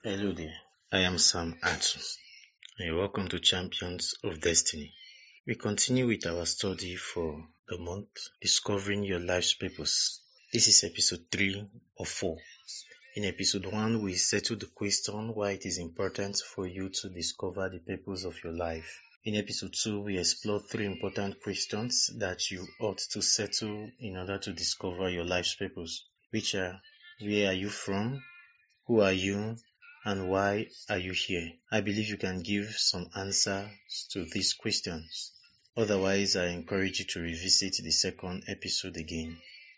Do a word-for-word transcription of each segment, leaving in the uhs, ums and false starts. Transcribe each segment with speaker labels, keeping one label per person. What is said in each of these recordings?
Speaker 1: Hello there, I am Sam Atu, and welcome to Champions of Destiny. We continue with our study for the month, Discovering Your Life's Purpose. This is episode three of four. In episode one, we settled the question why it is important for you to discover the purpose of your life. In episode two, we explored three important questions that you ought to settle in order to discover your life's purpose, which are: where are you from? Who are you? And why are you here? I believe you can give some answers to these questions. Otherwise, I encourage you to revisit the second episode again.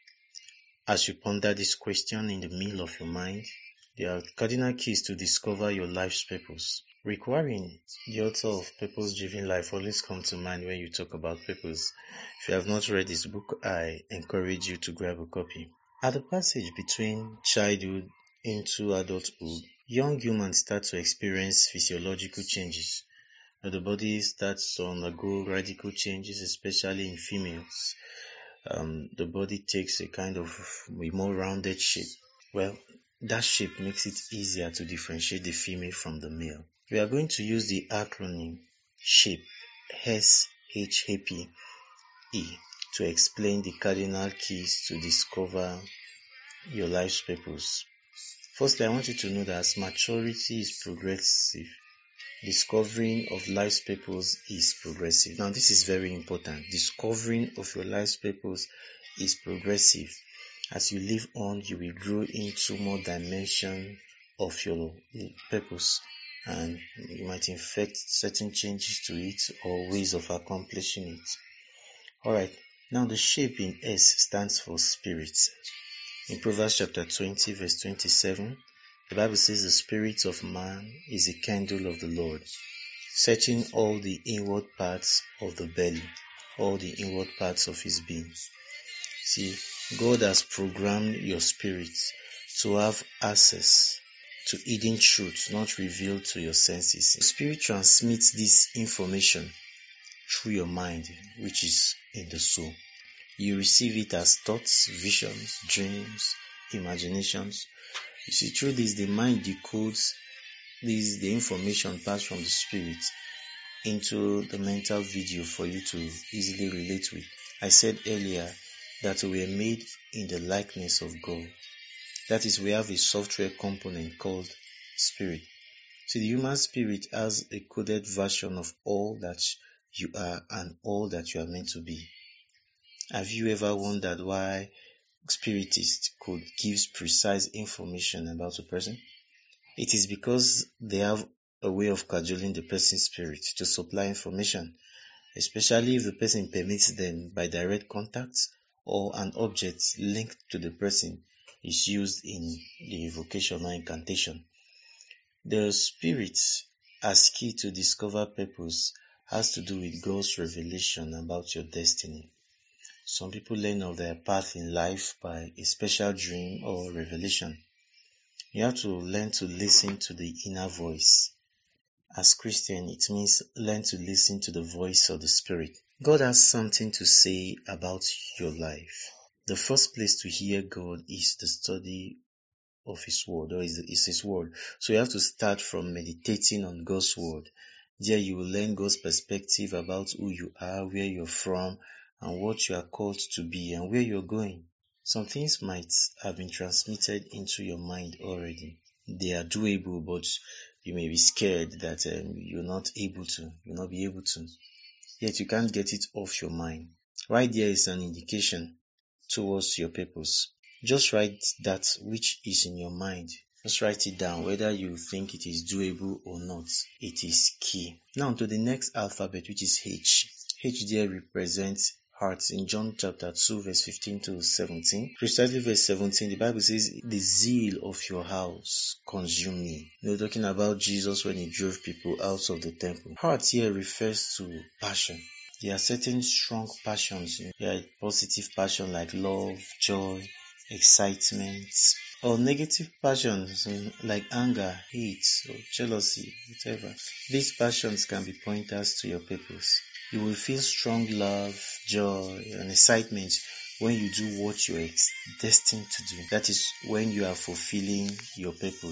Speaker 1: As you ponder this question in the middle of your mind, there are cardinal keys to discover your life's purpose. Rick Warren, the author of Purpose-Driven Life, always comes to mind when you talk about purpose. If you have not read his book, I encourage you to grab a copy. At the passage between childhood into adulthood, young humans start to experience physiological changes. Now, the body starts to undergo radical changes, especially in females. Um, the body takes a kind of a more rounded shape. Well, that shape makes it easier to differentiate the female from the male. We are going to use the acronym SHAPE, S H A P E, to explain the cardinal keys to discover your life's purpose. Firstly, I want you to know that as maturity is progressive, discovering of life's purpose is progressive. Now, this is very important. Discovering of your life's purpose is progressive. As you live on, you will grow into more dimension of your purpose, and you might effect certain changes to it or ways of accomplishing it. Alright, now the shape in S stands for spirit. In Proverbs chapter twenty, verse twenty-seven, the Bible says the spirit of man is a candle of the Lord, searching all the inward parts of the belly, all the inward parts of his being. See, God has programmed your spirit to have access to hidden truths not revealed to your senses. The spirit transmits this information through your mind, which is in the soul. You receive it as thoughts, visions, dreams, imaginations. You see, through this, the mind decodes this, the information passed from the spirit into the mental video for you to easily relate with. I said earlier that we were made in the likeness of God. That is, we have a software component called spirit. See, the human spirit has a coded version of all that you are and all that you are meant to be. Have you ever wondered why spiritists could give precise information about a person? It is because they have a way of cajoling the person's spirit to supply information, especially if the person permits them by direct contact or an object linked to the person is used in the evocation or incantation. The spirit as key to discover purpose has to do with God's revelation about your destiny. Some people learn of their path in life by a special dream or revelation. You have to learn to listen to the inner voice. As Christian, it means learn to listen to the voice of the Spirit. God has something to say about your life. The first place to hear God is the study of His Word, or is, is His Word. So you have to start from meditating on God's Word. There you will learn God's perspective about who you are, where you're from, and what you are called to be, and where you're going. Some things might have been transmitted into your mind already. They are doable, but you may be scared that um, you're not able to, you'll not be able to. Yet you can't get it off your mind. Right there is an indication towards your purpose. Just write that which is in your mind. Just write it down, whether you think it is doable or not. It is key. Now to the next alphabet, which is H. H there represents heart. In John chapter two, verse fifteen to seventeen, precisely verse seventeen, the Bible says, the zeal of your house consume me. You know, talking about Jesus when he drove people out of the temple. Heart here refers to passion. There are certain strong passions. There are positive passion like love, joy, excitement, or negative passions like anger, hate, or jealousy, whatever. These passions can be pointers to your purpose. You will feel strong love, joy, and excitement when you do what you are destined to do. That is when you are fulfilling your purpose.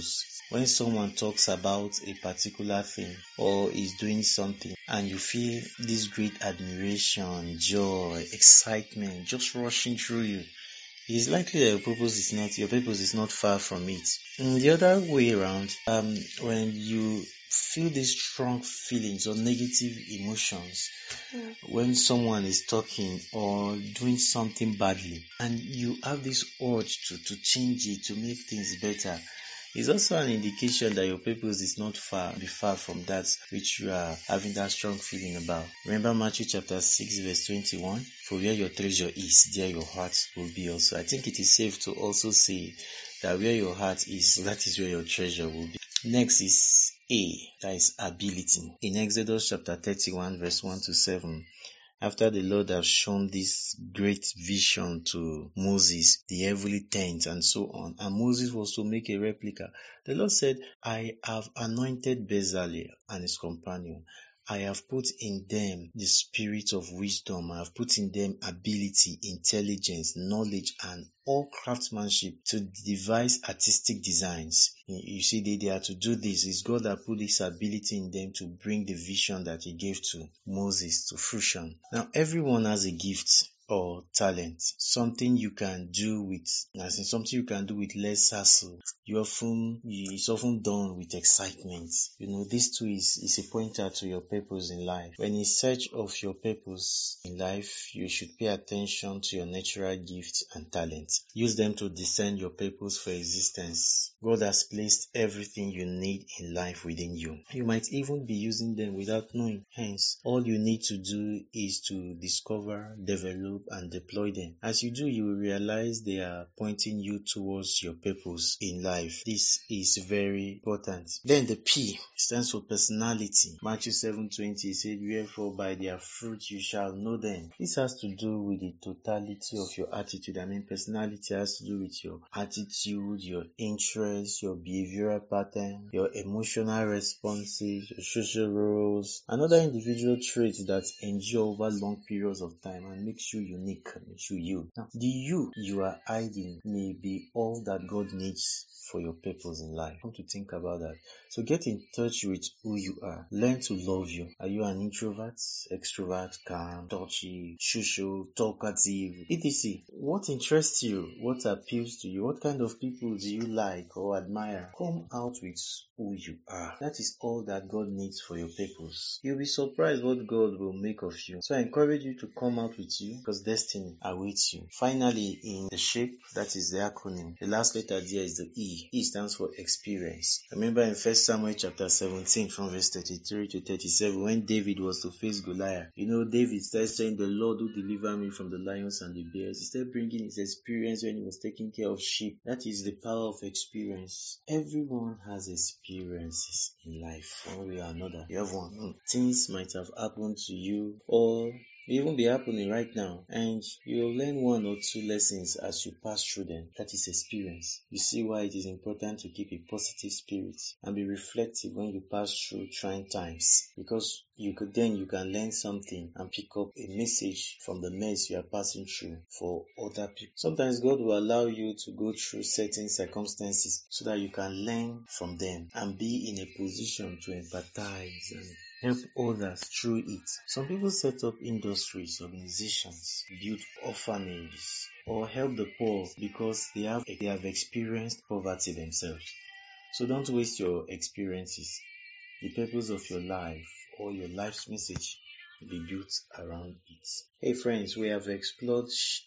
Speaker 1: When someone talks about a particular thing or is doing something and you feel this great admiration, joy, excitement just rushing through you, it's likely that your purpose is not your purpose is not far from it. In the other way around, um, when you feel these strong feelings or negative emotions mm. when someone is talking or doing something badly, and you have this urge to, to change it, to make things better, it's also an indication that your purpose is not far, be far from that which you are having that strong feeling about. Remember Matthew chapter six verse twenty-one? For where your treasure is, there your heart will be also. I think it is safe to also say that where your heart is, that is where your treasure will be. Next is A, that is ability. In Exodus chapter thirty-one verse one to seven, after the Lord has shown this great vision to Moses, the heavenly tent and so on, and Moses was to make a replica, the Lord said, I have anointed Bezalel and his companion. I have put in them the spirit of wisdom. I have put in them ability, intelligence, knowledge, and all craftsmanship to devise artistic designs. You see, they, they are to do this. It's God that put this ability in them to bring the vision that he gave to Moses to fruition. Now, everyone has a gift or talent, something you can do with, as in something you can do with less hassle. You often, it's often done with excitement. You know, this too is, is a pointer to your purpose in life. When in search of your purpose in life, you should pay attention to your natural gifts and talents. Use them to discern your purpose for existence. God has placed everything you need in life within you. You might even be using them without knowing. Hence, all you need to do is to discover, develop, and deploy them. As you do, you will realize they are pointing you towards your purpose in life. This is very important. Then the P stands for personality. Matthew seven twenty said, wherefore by their fruit you shall know them. This has to do with the totality of your attitude. I mean, personality has to do with your attitude, your interests, your behavioral pattern, your emotional responses, your social roles, and other individual traits that endure over long periods of time and makes you unique, makes you you. Now, the you you are hiding may be all that God needs for your purpose in life. Come to think about that. So get in touch with who you are. Learn to love you. Are you an introvert, extrovert, calm, touchy, social, talkative, et cetera? What interests you? What appeals to you? What kind of people do you like or admire? Come out with who you are. That is all that God needs for your purpose. You'll be surprised what God will make of you. So I encourage you to come out with you, because destiny awaits you. Finally, in the shape, that is the acronym. The last letter there is the E. E stands for experience. Remember in First Samuel chapter seventeen from verse thirty-three to thirty-seven, when David was to face Goliath, you know, David started saying, the Lord who deliver me from the lions and the bears. He started bringing his experience when he was taking care of sheep. That is the power of experience. Everyone has experiences in life, one way or another. You have one. Things might have happened to you, or may even be happening right now, and you'll learn one or two lessons as you pass through them. That is experience. You see why it is important to keep a positive spirit and be reflective when you pass through trying times, because you could then you can learn something and pick up a message from the mess you are passing through for other people. Sometimes God will allow you to go through certain circumstances so that you can learn from them and be in a position to empathize and help others through it. Some people set up industries, organizations, build orphanages, or help the poor because they have they have experienced poverty themselves. So don't waste your experiences. The purpose of your life or your life's message will be built around it. Hey friends, we have explored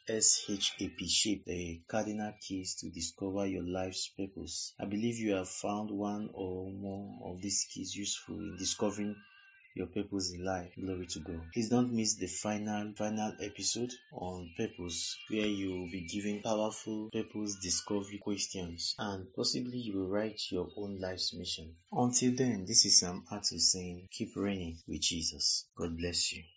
Speaker 1: S H A P, shape, the cardinal keys to discover your life's purpose. I believe you have found one or more of these keys useful in discovering your purpose in life. Glory to God. Please don't miss the final final episode on purpose, where you will be given powerful purpose discovery questions and possibly you will write your own life's mission. Until then, this is Sam Atu saying, keep reigning with Jesus. God bless you.